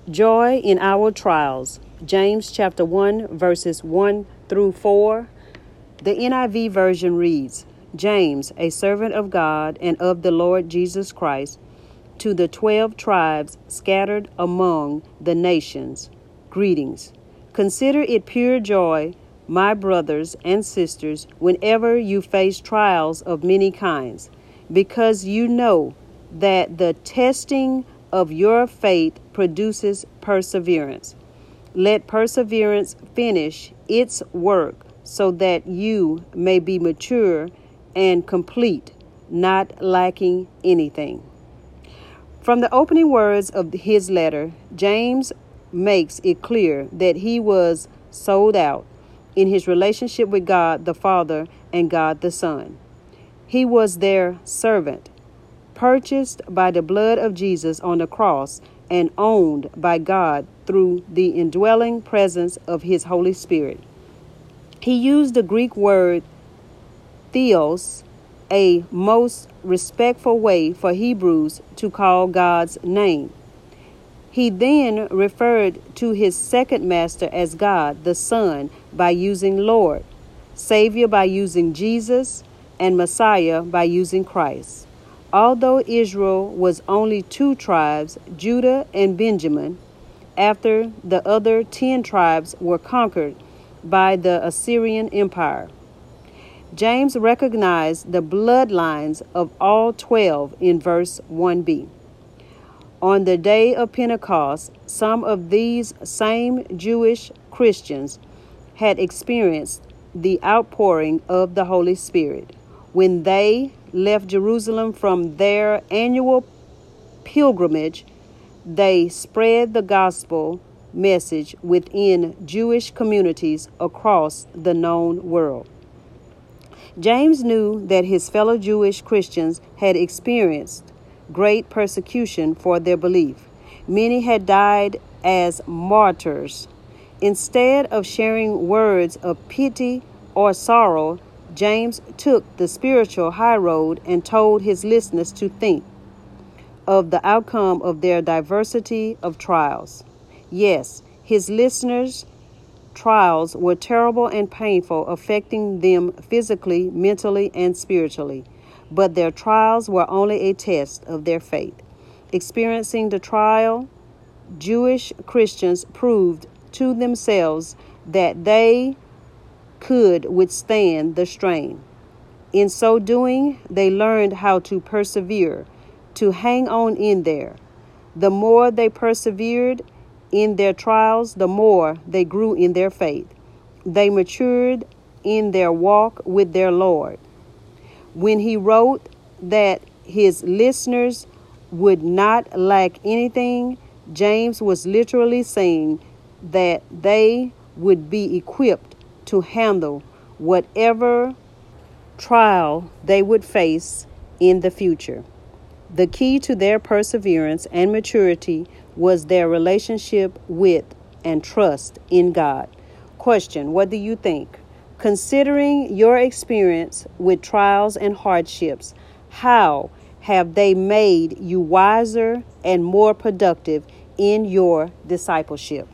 Joy in our trials. James chapter 1, verses 1 through 4. The NIV version reads, James, a servant of God and of the Lord Jesus Christ, to the 12 tribes scattered among the nations, greetings. Consider it pure joy, my brothers and sisters, whenever you face trials of many kinds, because you know that the testing of your faith produces perseverance. Let perseverance finish its work so that you may be mature and complete, not lacking anything. From the opening words of his letter, James makes it clear that he was sold out in his relationship with God the Father and God the Son. He was their servant, purchased by the blood of Jesus on the cross and owned by God through the indwelling presence of his Holy Spirit. He used the Greek word theos, a most respectful way for Hebrews to call God's name. He then referred to his second master as God, the Son, by using Lord, Savior by using Jesus, and Messiah by using Christ. Although Israel was only 2 tribes, Judah and Benjamin, after the other 10 tribes were conquered by the Assyrian Empire. James recognized the bloodlines of all 12 in verse 1b. On the day of Pentecost, some of these same Jewish Christians had experienced the outpouring of the Holy Spirit when they left Jerusalem from their annual pilgrimage. They spread the gospel message within Jewish communities across the known world. James knew that his fellow Jewish Christians had experienced great persecution for their belief. Many had died as martyrs. Instead of sharing words of pity or sorrow, James took the spiritual high road and told his listeners to think of the outcome of their diversity of trials. Yes, his listeners' trials were terrible and painful, affecting them physically, mentally, and spiritually. But their trials were only a test of their faith. Experiencing the trial, Jewish Christians proved to themselves that they could withstand the strain. In so doing, they learned how to persevere, to hang on in there. The more they persevered in their trials, the more they grew in their faith. They matured in their walk with their Lord. When he wrote that his listeners would not lack anything, James was literally saying that they would be equipped to handle whatever trial they would face in the future. The key to their perseverance and maturity was their relationship with and trust in God. Question: what do you think? Considering your experience with trials and hardships, how have they made you wiser and more productive in your discipleship?